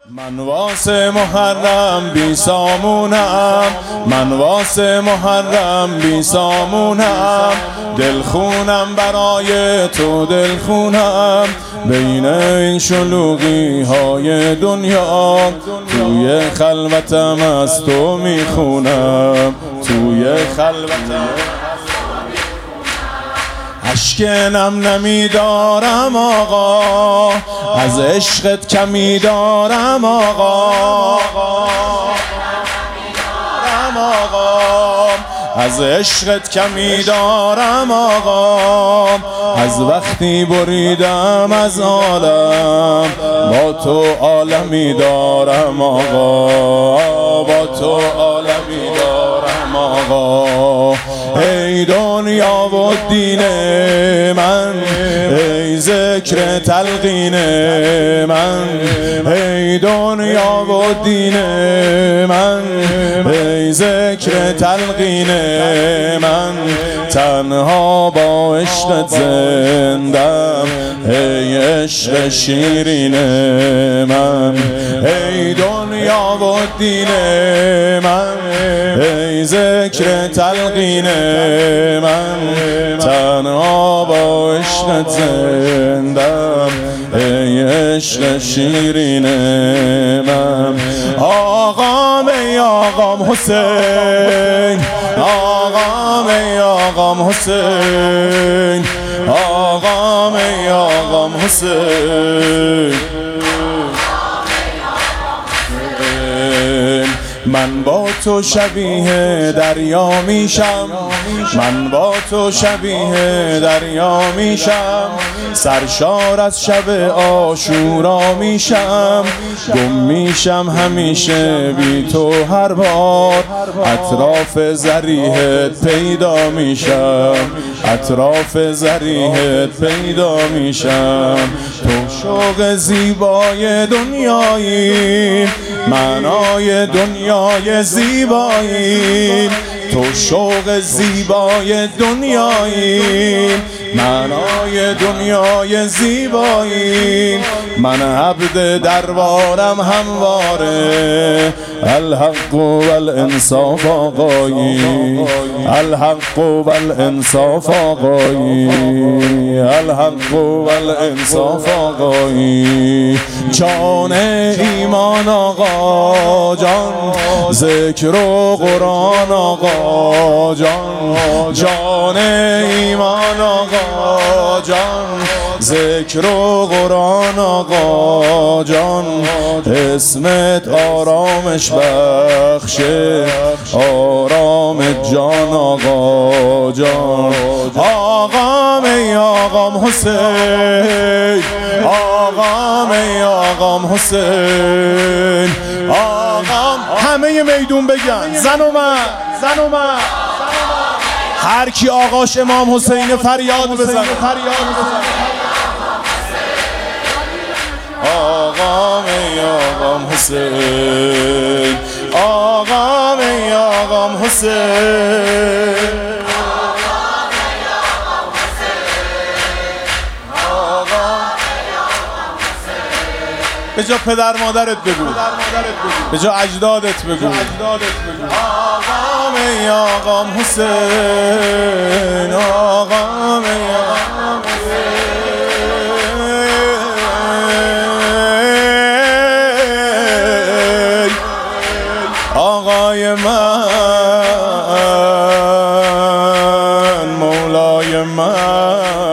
من واسه محرم بی سامونم، من واسه محرم بی سامونم، دلخونم برای تو دلخونم، بین این شلوغی های دنیا توی خلوتم از تو میخونم، توی خلوتم اشک نم نمیدارم آقا، از عشقت کمی دارم آقا، از عشقت کمی دارم آقا، از وقتی بریدم از عالم با تو عالمی دارم آقا، با تو عالمی دارم آقا. ای دنیا و دین من، ای ذکر تلقین من، ای دنیا و دین من، ای ذکر تلقین من، تنها با عشقت زندم، ای عشق شیرین من، ای دنیا و دین من، ای ذکر تلقین من، تنها با عشقت زندم، ای عشق شیرین من. آقام ای آقام حسین، آقام ای آقام حسین، آقام ای آقام حسین. من با تو شبیه دریا میشم، من با تو شبیه دریا میشم، سرشار از شب عاشورا میشم، گم میشم همیشه بی تو هر بار، اطراف ضریحت پیدا میشم، اطراف ضریحت پیدا میشم. تو شوق زیبای دنیایی، معنای دنیای زیبایی، تو شوق زیبای دنیایی، معنای دنیای زیبایی. من عبد دربارم همواره، الحق والانصاف آقایی، الحق والانصاف آقایی، الحق والانصاف آقایی. جان ایمان آقا جان، ذکر و قرآن آقا جان، جان ایمان آقا جان، ذکر و قرآن آقا جان، اسمت آرامش بخشه، آرام جان آقا جان. آقام ای آقام حسین، آقام ای آقام حسین، آقام. همه میدون بگن زن و مرد، زن و مرد، هر کی آقاش امام حسین فریاد بزنه، فریاد بزنه. آقام ای آقام حسین، آقام ای آقام حسین، به جا پدر مادرت بگو، به جا اجدادت بگو، آقام ای آقام حسین، آقام ای آقام حسین. آقای من، مولای من،